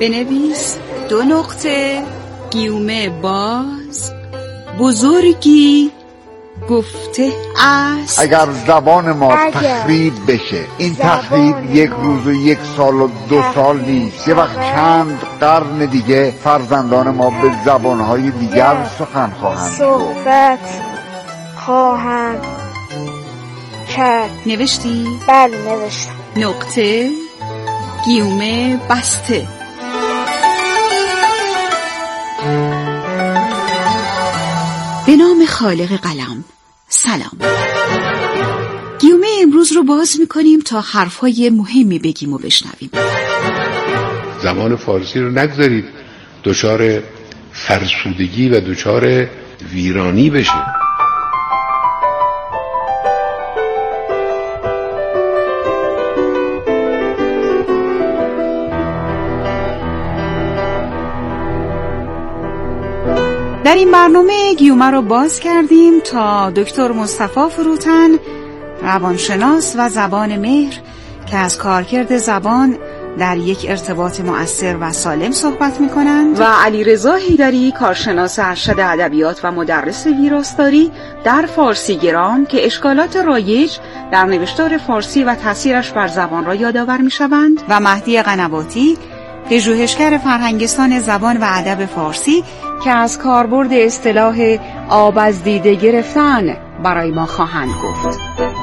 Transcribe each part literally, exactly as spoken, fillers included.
بنویس دو نقطه گیومه باز بزرگی گفته است. اگر زبان ما تخریب بشه، این تخریب یک روز و یک سال و دو سال نیست، یه وقت چند قرن دیگه فرزندان ما به زبانهای دیگر سخن خواهند صحبت خواهند کرد. نوشتی؟ بله نوشتم. نقطه گیومه بسته. به نام خالق قلم. سلام. گیومه امروز رو باز میکنیم تا حرفهای مهمی بگیم و بشنویم. زبان فارسی رو نگذارید دچار فرسودگی و دچار ویرانی بشه. در این برنامه گیومه رو باز کردیم تا دکتر مصطفی فروتن، روانشناس و زبان مهر که از کارکرد زبان در یک ارتباط مؤثر و سالم صحبت می‌کنند و علیرضا حیدری، کارشناس ارشد ادبیات و مدرس ویراستاری در فارسی گرام که اشکالات رایج در نوشتار فارسی و تاثیرش بر زبان را یادآور می‌شوند، و مهدی قنواتی، پژوهشگر فرهنگستان زبان و ادب فارسی که از کاربرد اصطلاح آب از دیده گرفتن برای ما خواهند گفت.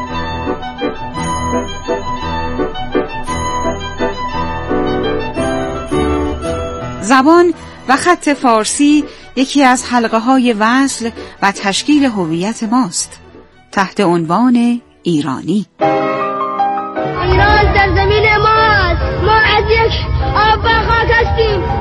زبان و خط فارسی یکی از حلقه‌های وصل و تشکیل هویت ماست تحت عنوان ایرانی. ایران سرزمین ماست، ما از یک آب و خاک هستیم.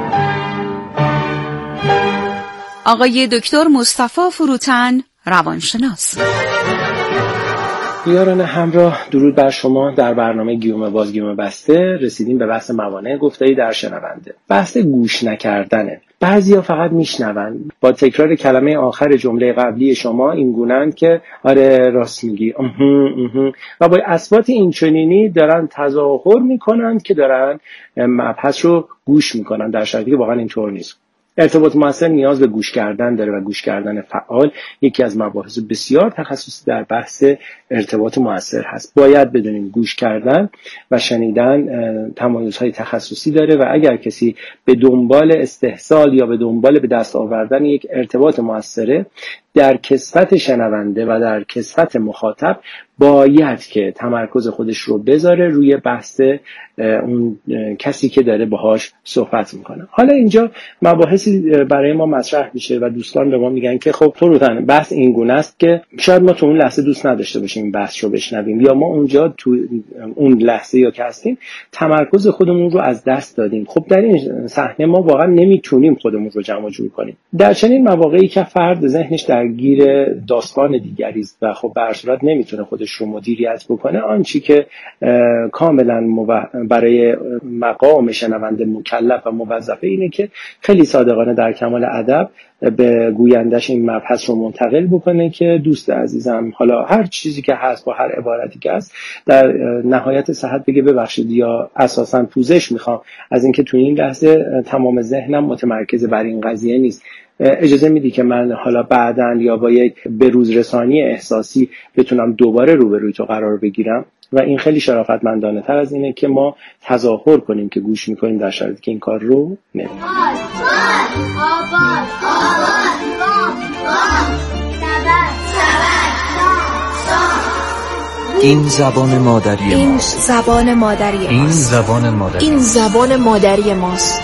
آقای دکتر مصطفی فروتن، روانشناس. یاران همراه، درود بر شما. در برنامه گیومه باز گیومه بسته رسیدیم به بحث موانع گفتاری در شنونده. بحث گوش نکردنه. بعضیا فقط میشنون، با تکرار کلمه آخر جمله قبلی شما این گونند که آره راست میگی و با اصوات اینچنینی دارن تظاهر میکنن که دارن مبحث رو گوش میکنن، در صورتی که واقعا اینطور نیست. ارتباط مؤثر نیاز به گوش کردن داره و گوش کردن فعال یکی از مباحث بسیار تخصصی در بحث ارتباط مؤثر هست. باید بدونیم گوش کردن و شنیدن تمایزهای تخصصی داره و اگر کسی به دنبال استحصال یا به دنبال به دست آوردن یک ارتباط مؤثره در کسوت شنونده و در کسوت مخاطب، باید که تمرکز خودش رو بذاره روی بحث اون کسی که داره باهاش صحبت میکنه. حالا اینجا مباحثی برای ما مطرح میشه و دوستان به ما میگن که خب فروتن بحث این گونه است که شاید ما تو اون لحظه دوست نداشته باشیم این بحث رو بشنویم، یا ما اونجا تو اون لحظه یا که هستیم تمرکز خودمون رو از دست دادیم. خب در این صحنه ما واقعا نمیتونیم خودمون رو جمع جور کنیم. در چنین مواقعی که فرد ذهنش درگیر داستان دیگری است و خب به هر صورت نمیتونه خودش رو مدیریت بکنه، آنچه که کاملا مو... برای مقام شنونده مکلف و موظفه اینه که خیلی صادقانه در کمال ادب به گویندش این مبحث رو منتقل بکنه که دوست عزیزم حالا هر چیزی که هست با هر عبارتی که هست در نهایت صحت بگه ببخشید یا اساساً پوزش میخوام از اینکه تو این لحظه تمام ذهنم متمرکز بر این قضیه نیست، اجازه میدی که من حالا بعداً یا با یک بروز رسانی احساسی بتونم دوباره روبروی تو قرار بگیرم. و این خیلی شرافتمندانه تر از اینه که ما تظاهر کنیم که گوش میکنیم در شرایطی که این کار رو نمی‌کنیم. این زبان مادری این ماست. زبان مادری ماست. این زبان مادری این زبان مادری ماست.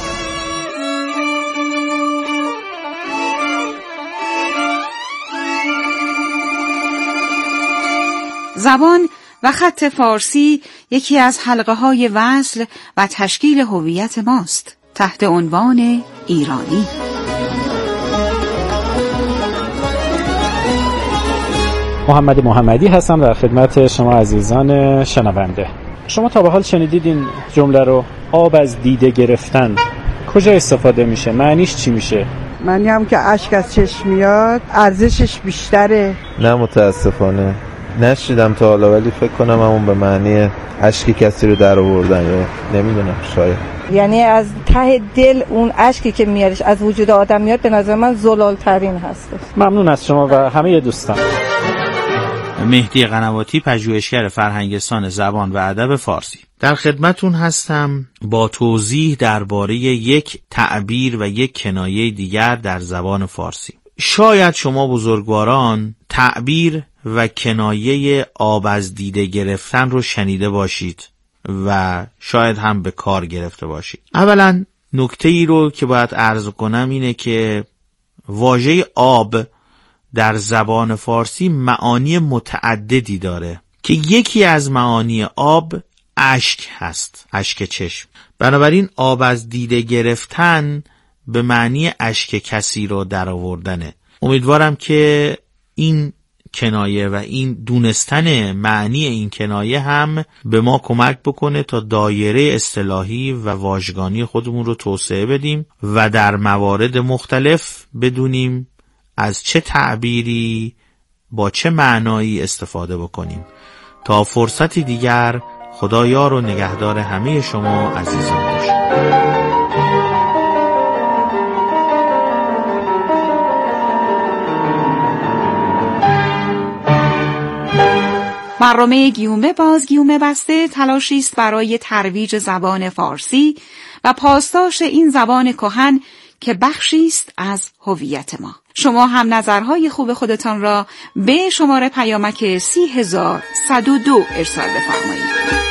زبان و خط فارسی یکی از حلقه‌های وصل و تشکیل هویت ماست تحت عنوان ایرانی. محمد محمدی هستم در خدمت شما عزیزان شنونده. شما تا به حال شنیدید این جمله رو؟ آب از دیده گرفتن کجا استفاده میشه؟ معنیش چی میشه؟ معنی هم که اشک از چشم میاد ارزشش بیشتره. نه متاسفانه نشیدم تا حالا، ولی فکر کنم همون به معنی اشکی کسی رو در آوردن، یا نمیدونم، شاید یعنی از ته دل اون اشکی که میادش از وجود آدم میاد، به نظر من زلال ترین هستش. ممنون از شما و همه دوستان. مهدی قنواتی، پژوهشگر فرهنگستان زبان و ادب فارسی، در خدمتون هستم با توضیح درباره یک تعبیر و یک کنایه دیگر در زبان فارسی. شاید شما بزرگواران تعبیر و کنایه آب از دیده گرفتن رو شنیده باشید و شاید هم به کار گرفته باشید. اولا نکته ای رو که باید عرض کنم اینه که واژه آب در زبان فارسی معانی متعددی داره که یکی از معانی آب اشک هست، اشک چشم. بنابراین آب از دیده گرفتن به معنی اشک کسی رو در آوردنه. امیدوارم که این کنایه و این دونستن معنی این کنایه هم به ما کمک بکنه تا دایره اصطلاحی و واژگانی خودمون رو توسعه بدیم و در موارد مختلف بدونیم از چه تعبیری با چه معنایی استفاده بکنیم. تا فرصتی دیگر، خدا یار و نگهدار همه شما عزیزان باشید. برنامه گیومه باز گیومه بسته تلاشی است برای ترویج زبان فارسی و پاسداشت این زبان کهن که بخشی است از هویت ما. شما هم نظرهای خوب خودتان را به شماره پیامک سی هزار صد و دو ارسال بفرمایید.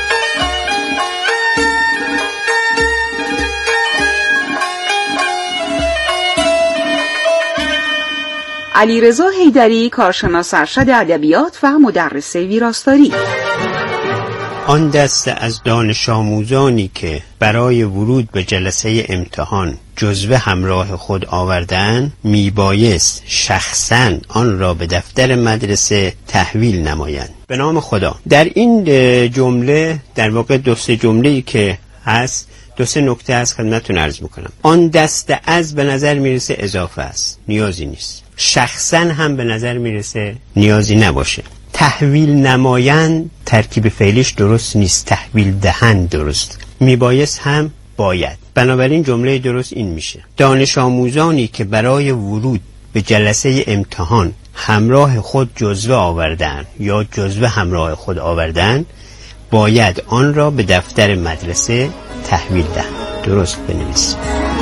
علیرضا حیدری، کارشناس ارشد ادبیات و مدرس ویراستاری. آن دسته از دانش آموزانی که برای ورود به جلسه امتحان جزوه همراه خود آوردن، میبایست شخصاً آن را به دفتر مدرسه تحویل نمایند. به نام خدا. در این جمله، در واقع دو سه جمله‌ای که هست، دو سه نکته از خدمتتون عرض میکنم. آن دسته از به نظر میرسه اضافه است، نیازی نیست. شخصاً هم به نظر میرسه نیازی نباشه. تحویل نمایند ترکیب فعلیش درست نیست، تحویل دهند درست. میبایست هم باید. بنابراین جمله درست این میشه: دانش آموزانی که برای ورود به جلسه امتحان همراه خود جزوه آوردن یا جزوه همراه خود آوردن، باید آن را به دفتر مدرسه تحویل دهند. درست بنویسید.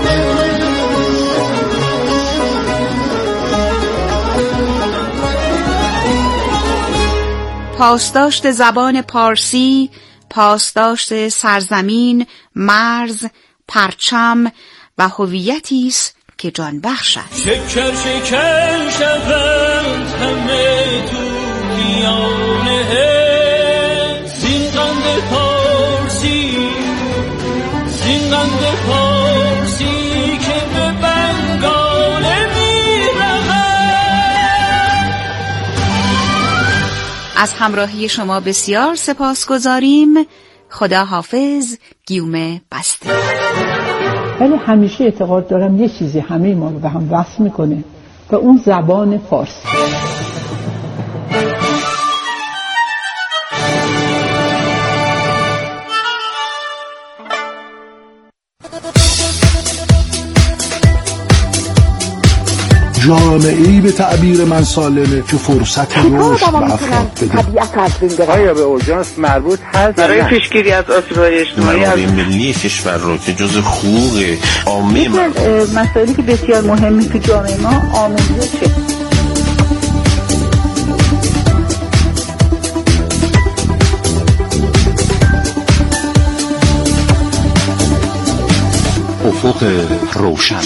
پاسداشت زبان پارسی، پاسداشت سرزمین، مرز، پرچم و هویتی است که جان بخش است. شکر شکر شود همه دنیانه زین قند پارسی، زین قند پارسی که به بنگاله از همراهی شما بسیار سپاسگزاریم. خدا حافظ. گیومه بسته. ولی همیشه اعتقاد دارم یه چیزی همه ما رو به هم وصل میکنه و اون زبان فارسی. جامعه‌ای به تعبیر من سالمه که فرصت رشد به افراد بده. آیا به اورژانس مربوط هست برای پیشگیری از آسیب‌های اجتماعی؟ منابع ملی کشور رو که جز حقوق عامه مسائلی که بسیار مهمی تو جامعه ما آموزشه. افق روشن،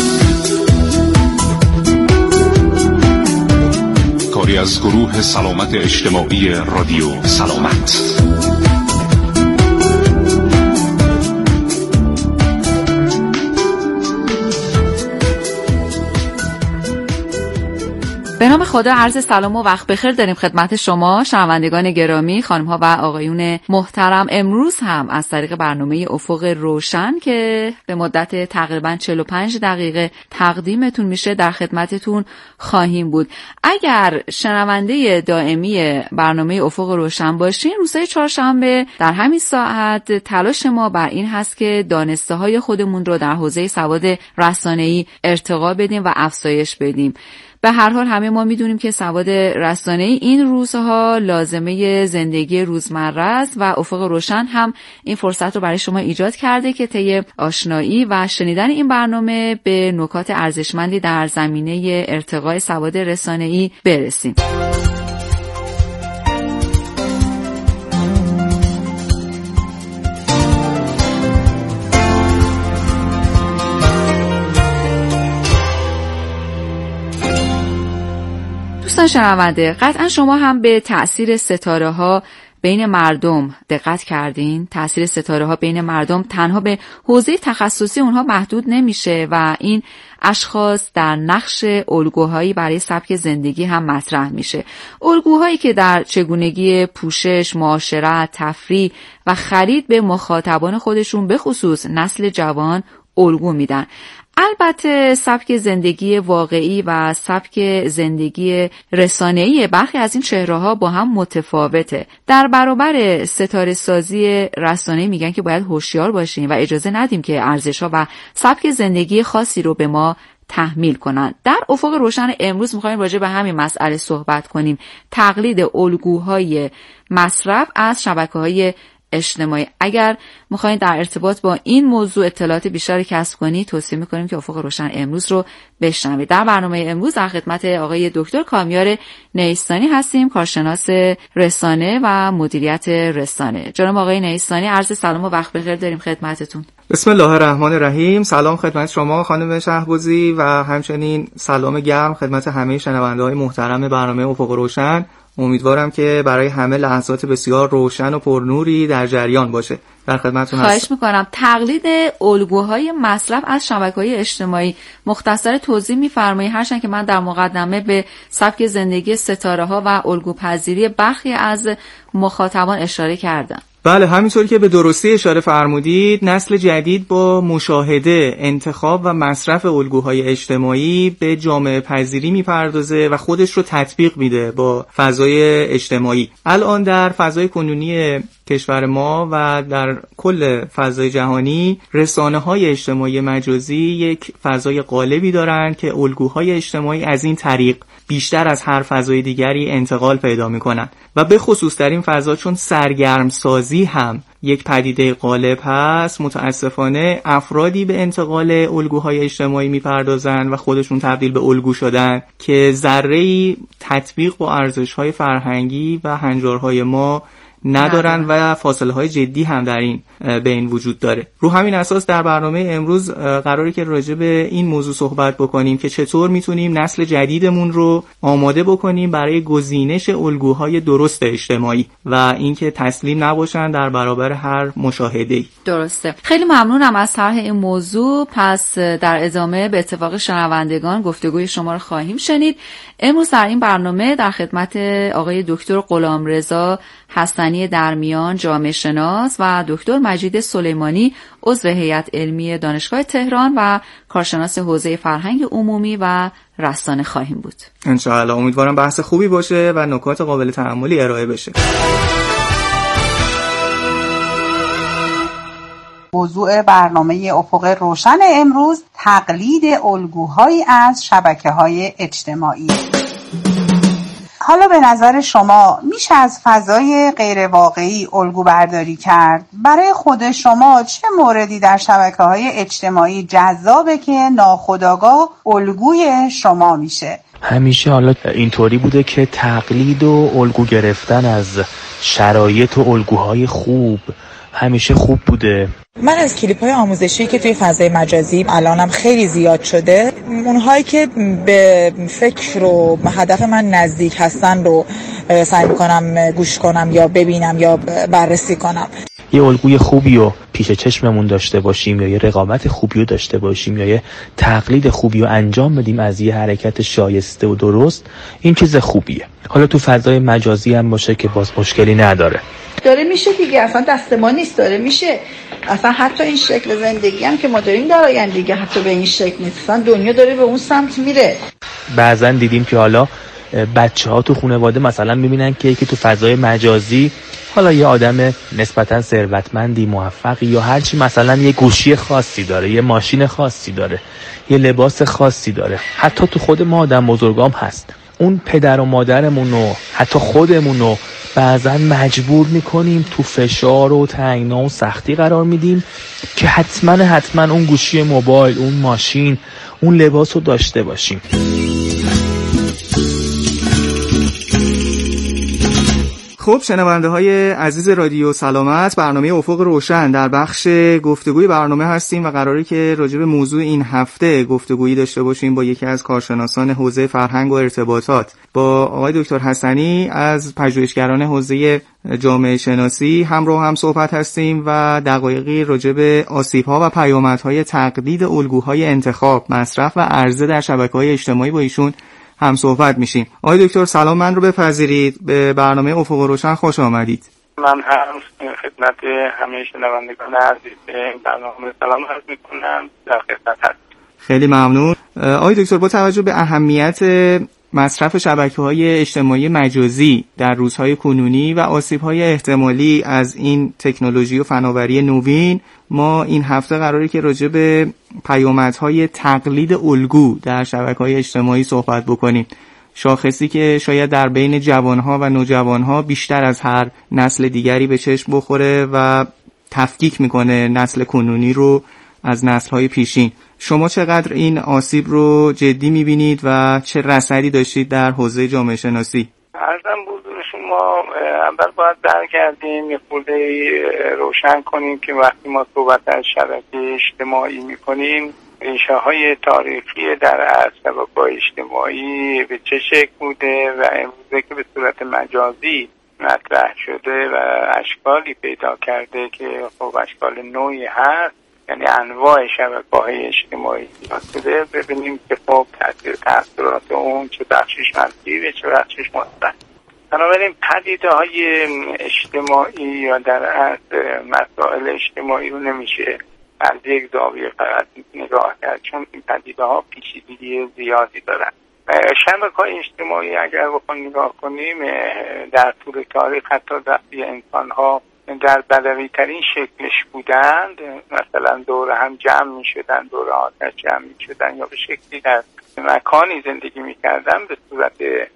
کاری از گروه سلامت اجتماعی رادیو سلامت. به نام نام خدا عرض سلام و وقت بخیر داریم خدمت شما شنوندگان گرامی، خانم‌ها و آقایون محترم. امروز هم از طریق برنامه افق روشن که به مدت تقریبا چهل و پنج دقیقه تقدیمتون میشه در خدمتتون خواهیم بود. اگر شنونده دائمی برنامه افق روشن باشین، روزهای چهارشنبه در همین ساعت تلاش ما بر این هست که دانسته های خودمون رو در حوزه سواد رسانه‌ای ارتقا بدیم و افزایش بدیم. به هر حال همه ما میدونیم که سواد رسانه‌ای این روزها لازمه زندگی روزمره است و افق روشن هم این فرصت رو برای شما ایجاد کرده که طی آشنایی و شنیدن این برنامه به نکات ارزشمندی در زمینه ارتقای سواد رسانه‌ای برسیم. دوستان شنونده، قطعا شما هم به تأثیر ستاره ها بین مردم دقت کردین. تأثیر ستاره ها بین مردم تنها به حوزه تخصصی اونها محدود نمیشه و این اشخاص در نقش الگوهایی برای سبک زندگی هم مطرح میشه. الگوهایی که در چگونگی پوشش، معاشرت، تفریح و خرید به مخاطبان خودشون به خصوص نسل جوان الگو میدن. البته سبک زندگی واقعی و سبک زندگی رسانه‌ای برخی از این چهره‌ها با هم متفاوته. در برابر ستاره سازی رسانه‌ای میگن که باید هوشیار باشیم و اجازه ندیم که ارزش‌ها و سبک زندگی خاصی رو به ما تحمیل کنن. در افق روشن امروز می‌خوایم راجع به همین مسئله صحبت کنیم. تقلید الگوهای مصرف از شبکه‌های اجتماعی. اگر میخواین در ارتباط با این موضوع اطلاعات بیشتری کسب کنید، توصیه میکنیم که افق روشن امروز رو بشنوید. در برنامه امروز در خدمت آقای دکتر کامیار نیستانی هستیم، کارشناس رسانه و مدیریت رسانه. جناب آقای نیستانی، عرض سلام و وقت بخیر داریم خدمتتون. بسم الله الرحمن الرحیم. سلام خدمت شما خانم شهبازی و همچنین سلام گرم خدمت همه شنونده‌های محترم برنامه افق روشن. امیدوارم که برای همه لحظات بسیار روشن و پرنوری در جریان باشه. در خدمتتون هستم. خواهش میکنم. تقلید الگوهای مصرف از شبکه‌های اجتماعی، مختصر توضیح می‌فرمایید؟ هرچند که من در مقدمه به سبک زندگی ستاره‌ها و الگوپذیری برخی از مخاطبان اشاره کردم. بله، همینطوری که به درستی اشاره فرمودید، نسل جدید با مشاهده، انتخاب و مصرف الگوهای اجتماعی به جامعه پذیری میپردازه و خودش رو تطبیق میده با فضای اجتماعی. الان در فضای کنونی کشور ما و در کل فضای جهانی، رسانه‌های اجتماعی مجازی یک فضای غالبی دارند که الگوهای اجتماعی از این طریق بیشتر از هر فضای دیگری انتقال پیدا می‌کنند و به خصوص در این فضا چون سرگرم سازی هم یک پدیده غالب هست، متاسفانه افرادی به انتقال الگوهای اجتماعی میپردازن و خودشون تبدیل به الگو شدن که ذره‌ای تطبیق با ارزش‌های فرهنگی و هنجارهای ما ندارن و فاصله های جدی هم در این بین وجود داره. رو همین اساس در برنامه امروز قراره که راجع به این موضوع صحبت بکنیم که چطور میتونیم نسل جدیدمون رو آماده بکنیم برای گزینش الگوهای درست اجتماعی و اینکه تسلیم نباشن در برابر هر مشاهده‌ای. درسته. خیلی ممنونم از طرح این موضوع. پس در ادامه به اتفاق شنوندگان گفتگوی شما رو خواهیم شنید. امروز در این برنامه در خدمت آقای دکتر غلامرضا حسنی درمیان، جامعه شناس، و دکتر مجید سلیمانی، عضو هیئت علمی دانشگاه تهران و کارشناس حوزه فرهنگ عمومی و رسانه خواهیم بود. انشاءالله. امیدوارم بحث خوبی باشه و نکات قابل تأملی ارائه بشه. موضوع برنامه افق روشن امروز تقلید الگوهایی از شبکه‌های اجتماعی. حالا به نظر شما میشه از فضای غیر واقعی الگو برداری کرد؟ برای خود شما چه موردی در شبکه‌های اجتماعی جذابه که ناخودآگاه الگوی شما میشه؟ همیشه حالا اینطوری بوده که تقلید و الگو گرفتن از شرایط و الگوهای خوب همیشه خوب بوده. من از کلیپ های آموزشی که توی فضای مجازی الانم خیلی زیاد شده، اونهایی که به فکر و هدف من نزدیک هستن رو سعی میکنم گوش کنم یا ببینم یا بررسی کنم. یه الگوی خوبی رو پیش چشممون داشته باشیم یا یه رقابت خوبی رو داشته باشیم یا یه تقلید خوبی رو انجام بدیم از یه حرکت شایسته و درست، این چیز خوبیه. حالا تو فضای مجازی هم باشه که باز مشکلی نداره. داره میشه دیگه، اصلا دست ما نیست، داره میشه. اصلا حتی این شکل زندگی هم که ما داریم در آینده دیگه حتی به این شکل نیست، اصلا دنیا داره به اون سمت میره. بعضن دیدیم که حالا بچه ها تو خانواده مثلا میبینن که یکی تو فضای مجازی حالا یه آدم نسبتا ثروتمندی، موفقی یا هرچی، مثلا یه گوشی خاصی داره، یه ماشین خاصی داره، یه لباس خاصی داره. حتی تو خود ما آدم بزرگام هست. اون پدر و مادرمون و حتی خودمون رو بعضا مجبور میکنیم تو فشار و تنگنا و سختی قرار میدیم که حتما حتما اون گوشی موبایل، اون ماشین، اون لباس رو داشته باشیم. خب شنونده های عزیز رادیو سلامت، برنامه افق روشن در بخش گفتگوی برنامه هستیم و قراره که راجع به موضوع این هفته گفتگویی داشته باشیم با یکی از کارشناسان حوزه فرهنگ و ارتباطات، با آقای دکتر حسنی از پژوهشگران حوزه جامعه شناسی همراه هم صحبت هستیم و دقایقی راجع به آسیب‌ها و پیامدهای تقلید الگوهای انتخاب، مصرف و عرضه در شبکه‌های اجتماعی با ایشون هم صحبت میشیم. آقای دکتر سلام، من رو بپذیرید، به برنامه افق روشن خوش آمدید. من هم خدمت همه شنوندگان عزیز این برنامه سلام عرض میکنم، در خدمت هستم. خیلی ممنون. آقای دکتر، با توجه به اهمیت مصرف شبکه‌های اجتماعی مجازی در روزهای کنونی و آسیب‌های احتمالی از این تکنولوژی و فناوری نوین، ما این هفته قراره که راجع به پیامدهای تقلید الگو در شبکه‌های اجتماعی صحبت بکنیم. شاخصی که شاید در بین جوانها و نوجوانها بیشتر از هر نسل دیگری به چشم بخوره و تفکیک میکنه نسل کنونی رو از نسل‌های پیشین. شما چقدر این آسیب رو جدی می‌بینید و چه رصدی داشتید در حوزه جامعه شناسی؟ عرضم بزرگ شما، اول باید برگردیم یه خورده روشن کنیم که وقتی ما صحبت از شبکه اجتماعی می‌کنیم، ریشه‌های تاریخی در شبکه‌های اجتماعی به چه شکل بوده و امروزه که به صورت مجازی مطرح شده و اشکالی پیدا کرده که خب اشکال نوعی هست، یعنی انواع شبکه‌های اجتماعی شده، ببینیم که خب تاثیر تاثیرات اون چه بخشش منفی و چه بخشش مثبت. بنابراین پدیده‌های اجتماعی یا در اصل مسائل اجتماعی رو نمیشه از یک زاویه فقط نگاه کرد، چون این پدیده‌ها پیچیدگی زیادی دارن. شبکه‌های اجتماعی اگر بخوایم نگاه کنیم در طول تاریخ، حتی وقتی انسان‌ها در بدوی ترین شکلش بودند، مثلا دور هم جمع می شدن، دور آتش جمع می شدن یا به شکلی در مکانی زندگی می کردن، به صورت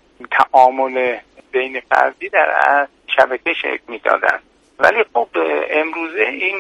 تعامل بین فردی در از شبکه شکل می دادن. ولی خب امروزه این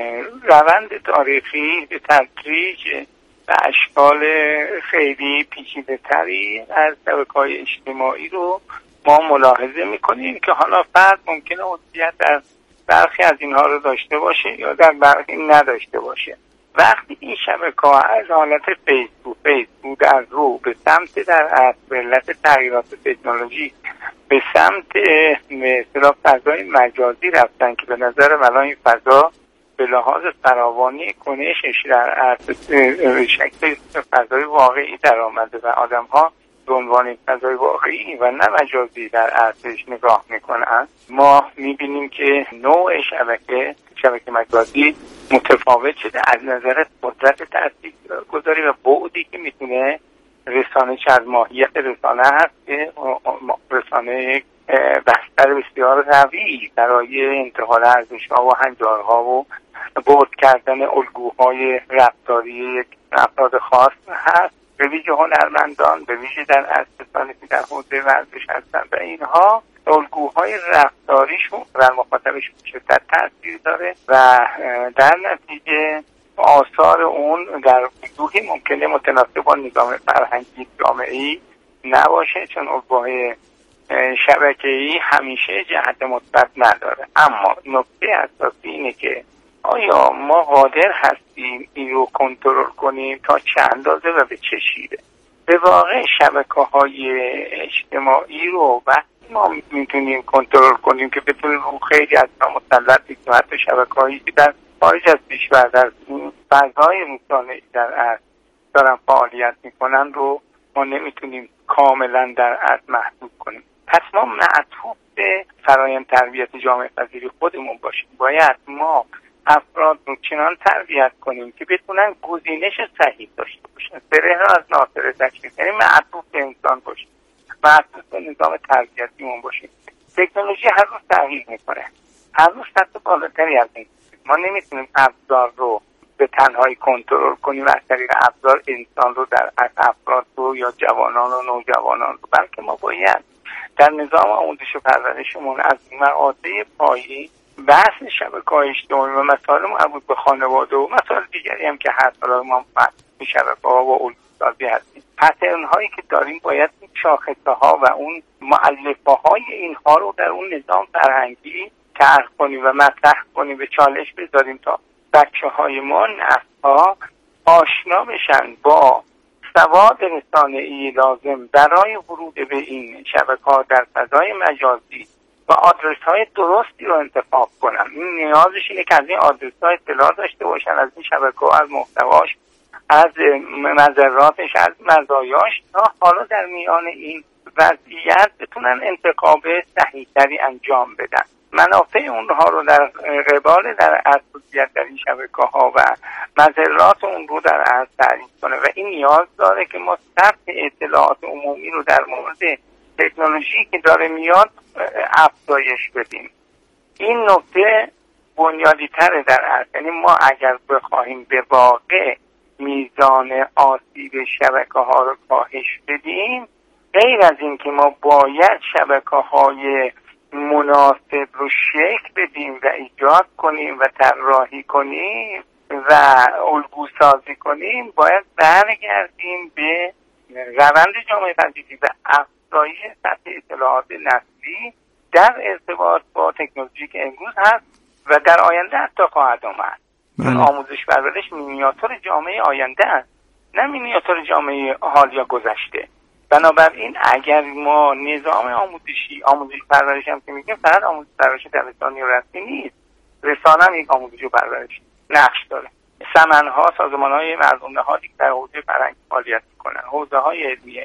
روند تاریخی به تدریج به اشکال خیلی پیچیده تری از شبکه‌های اجتماعی رو ما ملاحظه می کنیم که حالا فرد ممکنه عضویت در برخی از اینها رو داشته باشه یا در برخی نداشته باشه. وقتی این شبکه‌ها از حالت فیسبوک فیسبوک در رو به سمت در اصل علت تغییرات تکنولوژی به سمت مثلا فضای مجازی رفتن که به نظر من این فضا به لحاظ فراوانی کنشش در اصل شکل فضای واقعی در آمده و آدم‌ها به عنوان فضای واقعی و نه مجازی در اصلش نگاه میکنن، ما میبینیم که نوع شبکه شبکه مجازی متفاوت شده از نظر قدرت تاثیرگذاری و بعدی که میتونه رسانه چه از ماهیت رسانه هست که رسانه بستر بسیار قوی برای انتقال ارزش‌ها و هنجارها و بعد کردن الگوهای رفتاری یک افراد خاص هست، به ویژه هنرمندان، به ویژه در اساتید که در حوزه ورزش هستن و اینها الگوهای رفتاریشون بر مخاطبشون شدت تاثیر داره و در نتیجه آثار اون در وجوهی ممکنه متناسب با نظام فرهنگی جامعه‌ای نباشه، چون الگوهای شبکه‌ای همیشه جهت مثبت نداره. اما نکته اساسی اینه که آیا ما قادر هستیم این رو کنترل کنیم تا چه اندازه و به چه شیوه؟ به واقع شبکه‌های اجتماعی رو وقتی ما میتونیم کنترل کنیم که بتونیم رو خیلی از ما مسلط بشیم و حتی شبکه‌هایی که در خارج از کشور در فضای رسانه‌ای در ارض دارن فعالیت میکنن رو ما نمیتونیم کاملا در ارض محدود کنیم. پس ما معطوف به فرایند تربیت جامعه پذیری خودمون باشیم. باید ما افراد رو چنان تربیت کنیم که بتونن گزینش صحیح داشته باشن، سره را از ناصره تشخیص، یعنی معطوف به انسان باشیم، معطوف به نظام تربیتیمون باشیم. تکنولوژی هر روز تغییر میکنه، هر روز سطح بالاتری از این. ما نمیتونیم ابزار رو به تنهایی کنترل کنیم و از طریق ابزار انسان رو در افراد رو یا جوانان و نوجوانان رو، بلکه ما باید در نظام آموزش و پرورشمون از مقاطع پایه‌ای بحث شبکه‌های اجتماعی و مسائل مربوط به خانواده و مسائل دیگری هم که هست، حالا ما به شبکه‌ها و الگوسازی هستیم، پترن هایی که داریم باید این شاخصه ها و اون مؤلفه های اینها رو در اون نظام فرهنگی طرح کنیم و مطرح کنیم، به چالش بذاریم تا بچه های ما نسل‌ها آشنا بشن با سواد رسانه‌ای لازم برای ورود به این شبکه‌ها در فضای مجازی و آدرس‌های درستی رو انتخاب کنن. این نیازش اینه که از این آدرس‌ها اطلاع داشته باشن، از این شبکه‌ها، از محتواش، از مضراتش، از مزایاش، تا حالا در میان این وضعیت بتونن انتخاب صحیح‌تری انجام بدن. منافع اونها رو در قبال در اساسیت در این شبکه‌ها و مضرات اون رو در از تعریف کنه و این نیاز داره که ما سطح اطلاعات عمومی رو در مورد تکنولوژی که داره میاد افزایش بدیم. این نکته بنیادی تره در از، یعنی ما اگر بخواهیم به واقع میزان آسیب شبکه‌ها رو کاهش بدیم، غیر از این که ما باید شبکه‌های مناسب رو شکل بدیم و ایجاد کنیم و طراحی کنیم و الگو سازی کنیم، باید برگردیم به روند جامعه پذیری و افزایش سطح اطلاعات نسلی در ارتباط با تکنولوژی که امروز هست و در آینده حتی خواهد آمد. آموزش پرورش مینیاتور جامعه آینده است، نه مینیاتور جامعه حال یا گذشته. بنابراین اگر ما نظام آموزشی آموزش پرورش هم که میگیم فقط آموزش پرورش دبستانی و رسمی نیست، رسانه هم یک آموزش و پرورش نقش داره. سمنها، سازمان‌های مردم نهادی که در حوزه فرهنگ فعالیت می‌کنن، حوزه‌های علمیه،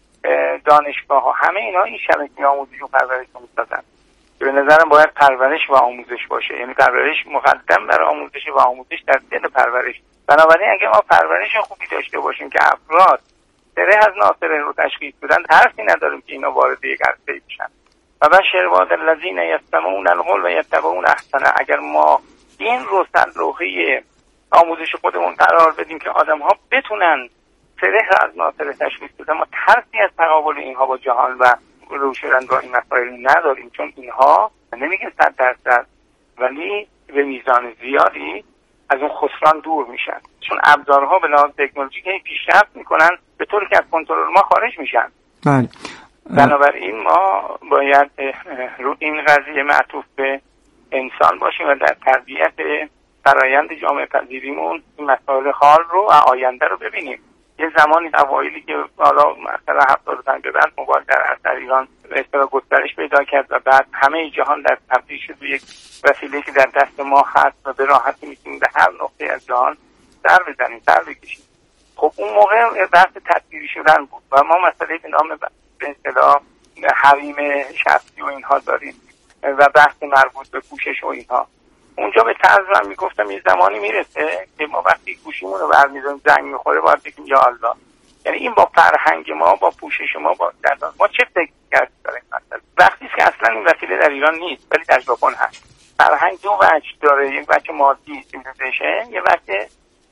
دانشگاه‌ها، همه اینا این شبکه آموزش و پرورش رو می‌سازن. به نظرم باید پرورش و آموزش باشه، یعنی پرورش مقدم بر آموزش و آموزش در دل پرورش. بنابراین اگه ما پرورش خوبی داشته باشیم که افراد سره از ناصره رو تشخیص بدن، حرفی نداریم که اینا وارد یک عرصه‌ای بشن. و بشر عباد الذین یستمعون القول و یتبعون احسنه. اگر ما این رو سلوحه آموزش خودمون قرار بدیم که آدم‌ها بتونن سره از ناصره تشخیص بدن، ما ترسی از تقابل اینها با جهان و روشن با این مسائل نداریم، چون اینها نمیگیم صد درصد ولی به میزان زیادی از اون خسران دور میشن، چون ابزارها به لحاظ تکنولوژیکی پیشرفت میکنن به طوری که از کنترل ما خارج میشن. بله. بنابراین ما باید رو این قضیه معطوف به انسان باشیم و در تربیت فرایند جامعه پذیریمون این مسائل حال رو و آینده رو ببینیم. یه زمانی اوایلی که حالا مثلا هفتاد و پنج به بعد موبایل در اثر ایران به اصطلاح گسترش پیدا کرد و بعد همه جهان در تبدیل شد به یک وسیله که در دست ما هست و به راحتی میتونیم به هر نقطه از جهان سر بزنیم، سر بکشیم. خب اون موقع بحث تدبیری شدن بود و ما مسئله به نام به اصطلاح حریم شخصی و اینها داریم و بحث مربوط به پوشش و اینها. اونجا به طرز من میگفتم یه زمانی میرسه که ما وقتی گوشیمون رو برمی‌داریم زنگ میخوره باید بگیم یا الله، یعنی این با فرهنگ ما، با پوشش ما، با دردان ما چه فکر کردیم داره این مسئله. وقتی که اصلا این وسیله در ایران نیست ولی در ژاپن هست. فرهنگ دو وجه داره، یک وجه مادی سیویلیزیشن، یک وجه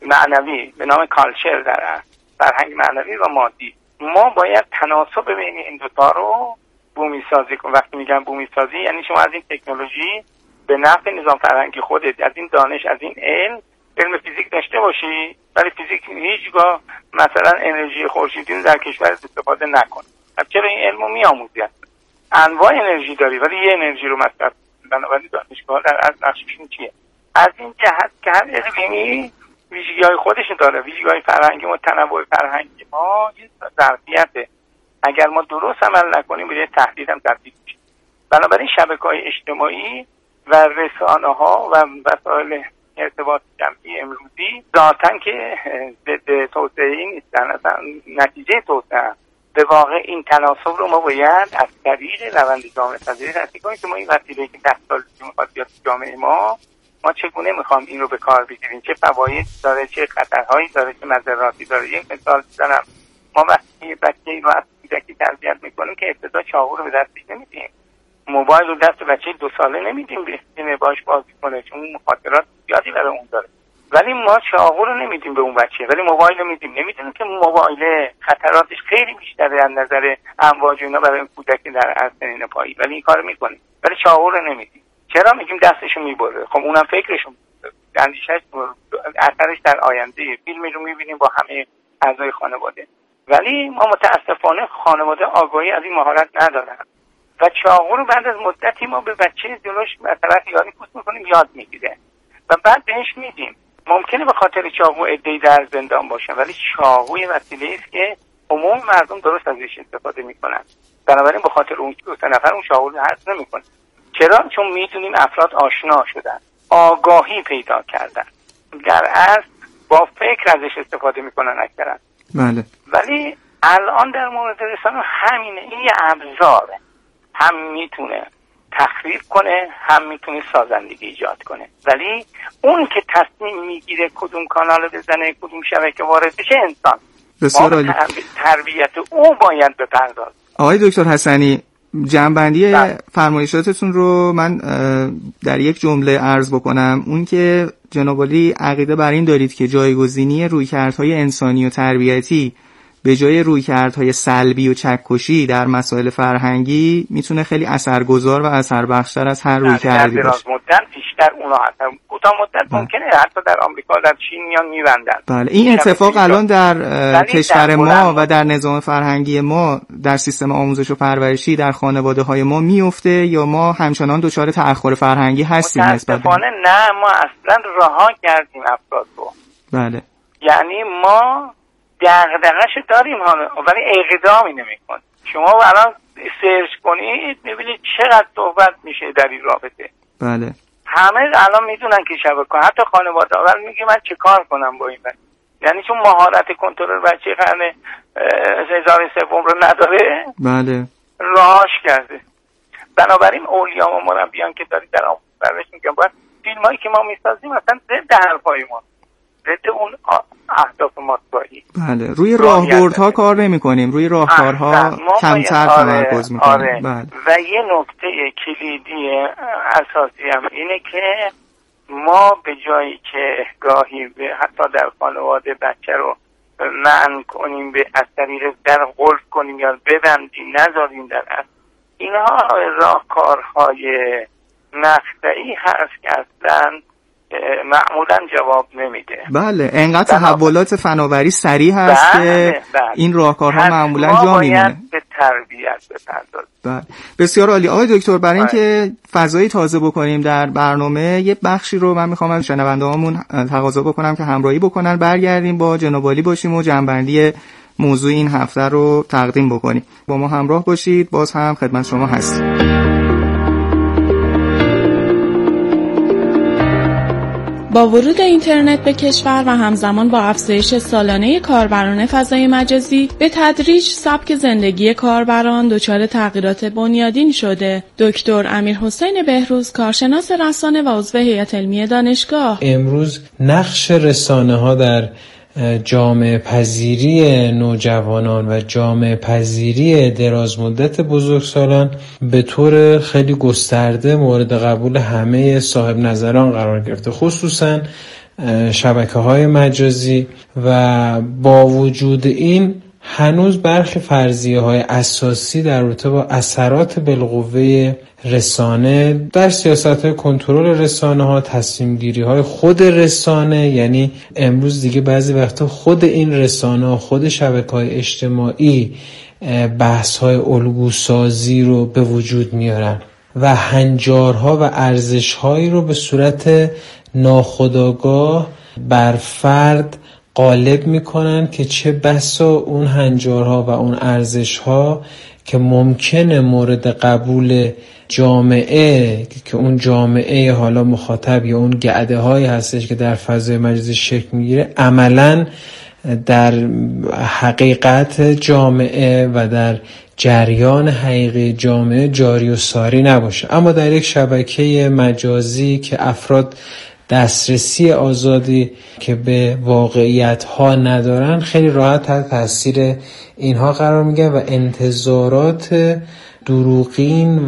معنوی به نام کالچر داره، فرهنگ معنوی و مادی. ما باید تناسب بین این دو تا رو بومی سازی کنیم. وقتی میگم بومی سازی یعنی شما از این تکنولوژی به نفع نظام فرهنگی خودت، از این دانش، از این علم علم فیزیک داشته باشی، ولی فیزیک هیچگاه مثلا انرژی خورشیدی رو در کشورت استفاده نکن. خب چرا این علمو میآموزی؟ انواع انرژی داری ولی یه انرژی رو مصرف. بنابراین دانشگاه در از نقششون چیه؟ از این جهت که هر علمی ویژگی‌های خودش داره، ویژگی‌های فرهنگی ما، تنوع فرهنگی ما یه ظرفیته. اگر ما درست عمل نکنیم به یه تهدید هم تبدیل میشه. بنابراین شبکه‌های اجتماعی و رسانه‌ها و وسایل ارتباط جمعی امروزی ذاتاً که ضد توسعه نیستن، اصلا نتیجه توسعه. به واقع این تناسب رو ما باید از طریق روند جامعه پذیری رسید کنیم که ما این وسیله که ده سال پیش میخواد بیاد جامعه ما، ما چگونه میخوام این رو به کار بگیریم، چه فواید داره، چه خطرهایی داره، چه مضراتی داره. یک مثال بزنم، ما وقتی بچه‌ای رو از کودکی تربیت میکنیم که ابتدا چاقو رو به دستش نمیدیم، موبایل رو دست بچه دو ساله نمیدیم بشینه باش بازی کنه، چون مخاطرات زیادی برای اون داره. ولی ما چاقو رو نمیدیم به اون بچه، ولی موبایل رو میدیم. نمیدونیم که موبایل خطراتش خیلی بیشتره از نظر امواج اینا برای کودک در سنین پایی، ولی این کارو میکنیم. ولی چاقو رو نمیدیم. چرا؟ میگیم دستشو میبره. خب اونم فکرشو میبره، اندیشش اثرش در آینده. فیلمی رو میبینیم با همه اعضای خانواده، ولی ما متاسفانه خانواده آگاهی از این مهارت ندارن و چاقو رو بعد از مدتی ما به بچه جلوش مثلا خیالی پوست میکنیم، یاد میگیره و بعد بهش میدیم. ممکنه به خاطر چاقو عده‌ای در زندان باشن، ولی چاقوی وسیله است که عموم مردم درست ازش استفاده میکنن. بنابراین به خاطر اون دو سه نفر اون چاقو رو حذف نمیکنه. چرا؟ چون میدونیم افراد آشنا شدن، آگاهی پیدا کردن، در اصل با فکر ازش استفاده میکنن اکثرا. بله. ولی الان در مورد رسانه همینه، این یه ابزاره، هم میتونه تخریب کنه هم میتونه سازندگی ایجاد کنه، ولی اون که تصمیم میگیره کدوم کانال بزنه، کدوم شبکه وارد بشه، انسان. بسیار عالی. تربیت او باید بپردازه. آقای دکتر حسنی، جنبندی فرمایشاتتون رو من در یک جمله عرض بکنم، اون که جناب عالی عقیده بر این دارید که جایگزینی رویکردهای انسانی و تربیتی به جای رویکردهای سلبی و چکشی در مسائل فرهنگی میتونه خیلی اثرگذار و اثربخشتر از هر رویکردی باشه. در دراز مدت بیشتر اونا هستن، کوتاه مدت ممکنه حتی در آمریکا در چین میان میبندن. بله، این اتفاق الان در کشور ما و در نظام فرهنگی ما در سیستم آموزش و پرورشی در خانواده های ما میفته یا ما همچنان دچار تأخر فرهنگی هستیم؟ متاسفانه نه، ما اصلا رها کردیم افراد رو. بله. یعنی ما دغدغه‌شو داریم ولی اقدامی نمی‌کنیم. شما الان سرچ کنید می‌بینید چقدر صحبت میشه در این رابطه. بله. همه الان میدونن که شبکه، حتی خانواده اول میگه من چه کار کنم با این بچه، یعنی چون مهارت کنترل بچه قرن هزار سوم رو نداره. بله. راهش کرده. بنابراین اولیا و مربیان که دارید در آموزش پرورش میگن باید فیلمایی که ما میسازیم مثلا ضد حرفای ما، ضد اون اهداف مطبوعی. بله، روی راهبردها کار نمی کنیم، روی راهکارها کمتر تمرکز می کنیم. آره. بله. و یه نکته کلیدی اساسی هم اینه که ما به جایی که گاهی حتی در خانواده بچه رو منع کنیم، به از طریق در قلف کنیم یا ببندیم نذاریم، در اصل اینها راهکارهای مقطعی هست که اصلا معمولا جواب نمیده. بله، انقدر تحولات فناوری سریع هست بله، که بله. این راهکارها معمولا جا میمونه. به تربیت بپردازیم. بله، بسیار عالی. آقای دکتر، برای اینکه فضایی تازه بکنیم در برنامه، یه بخشی رو من میخوام از شنونده‌هامون تقاضا بکنم که همراهی بکنن، برگردیم با جناب عالی باشیم و جنبندی موضوع این هفته رو تقدیم بکنیم. با ما همراه باشید، باز هم خدمت شما هستیم. با ورود اینترنت به کشور و همزمان با افزایش سالانه کاربران فضای مجازی، به تدریج سبک زندگی کاربران دچار تغییرات بنیادین شده. دکتر امیرحسین بهروز، کارشناس رسانه و عضو هیئت علمی دانشگاه: امروز نقش رسانه‌ها در جامعه پذیری نوجوانان و جامعه پذیری درازمدت بزرگسالان به طور خیلی گسترده مورد قبول همه صاحب نظران قرار گرفته، خصوصا شبکه‌های مجازی. و با وجود این هنوز برخی فرضیه‌های اساسی در رابطه با اثرات بالقوه رسانه در سیاست‌های کنترل رسانه‌ها، تصمیم‌گیری‌های خود رسانه، یعنی امروز دیگه بعضی وقتا خود این رسانه‌ها، خود شبکه‌های اجتماعی بحث‌های الگوسازی رو به وجود میارن و هنجارها و ارزش‌هایی رو به صورت ناخودآگاه بر فرد غالب میکنن که چه بسا اون هنجارها و اون ارزشها که ممکنه مورد قبول جامعه که اون جامعه حالا مخاطب یا اون گعده هایی هستش که در فضای مجازی شکل میگیره عملاً در حقیقت جامعه و در جریان حقیقی جامعه جاری و ساری نباشه. اما در یک شبکه مجازی که افراد دسترسی آزادی که به واقعیت ها ندارن خیلی راحت تحت تاثیر اینها قرار میگیرن و انتظارات دروغین